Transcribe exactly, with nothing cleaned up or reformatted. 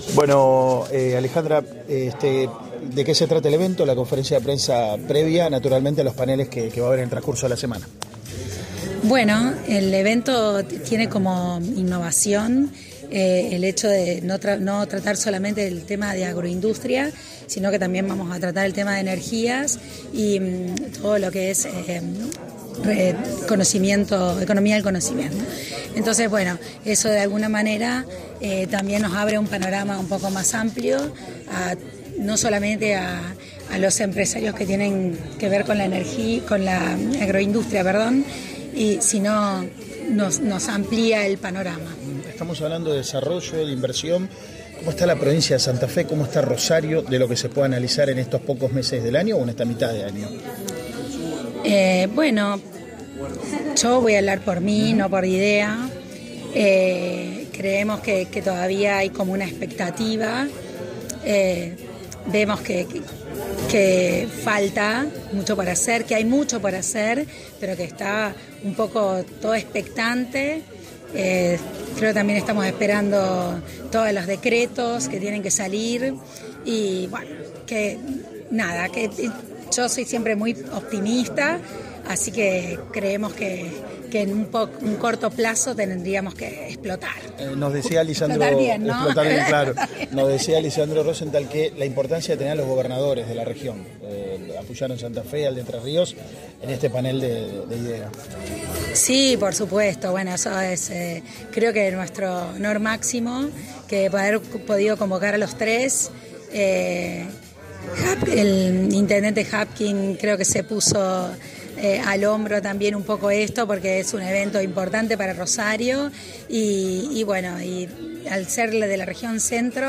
Bueno, eh, Alejandra, este, ¿de qué se trata el evento? La conferencia de prensa previa, naturalmente, a los paneles que, que va a haber en el transcurso de la semana. Bueno, el evento tiene como innovación eh, el hecho de no, tra- no tratar solamente el tema de agroindustria, sino que también vamos a tratar el tema de energías y mm, todo lo que es eh, re- conocimiento, economía del conocimiento. Entonces, bueno, eso de alguna manera eh, también nos abre un panorama un poco más amplio, a, no solamente a, a los empresarios que tienen que ver con la energía, con la agroindustria, perdón, y sino nos, nos amplía el panorama. Estamos hablando de desarrollo, de inversión. ¿Cómo está la provincia de Santa Fe? ¿Cómo está Rosario de lo que se puede analizar en estos pocos meses del año o en esta mitad de año? Eh, bueno, yo voy a hablar por mí, no por idea. Eh, creemos que, que todavía hay como una expectativa. Eh, vemos que, que, que falta mucho para hacer, que hay mucho para hacer, pero que está un poco todo expectante. Eh, creo que también estamos esperando todos los decretos que tienen que salir y bueno, que nada, que yo soy siempre muy optimista, así que creemos que, que en un, po- un corto plazo tendríamos que explotar. Eh, nos decía Lisandro, explotar bien, ¿no? explotar bien, claro. Nos decía Lisandro Rosenthal que la importancia de tener a los gobernadores de la región. Eh, apoyaron Santa Fe, al de Entre Ríos, en este panel de, de ideas. Sí, por supuesto. Bueno, eso es, eh, creo que nuestro honor máximo, que haber podido convocar a los tres. Eh, Hap- el intendente Hapkin creo que se puso eh, al hombro también un poco esto porque es un evento importante para Rosario y, y bueno, y al ser de la región centro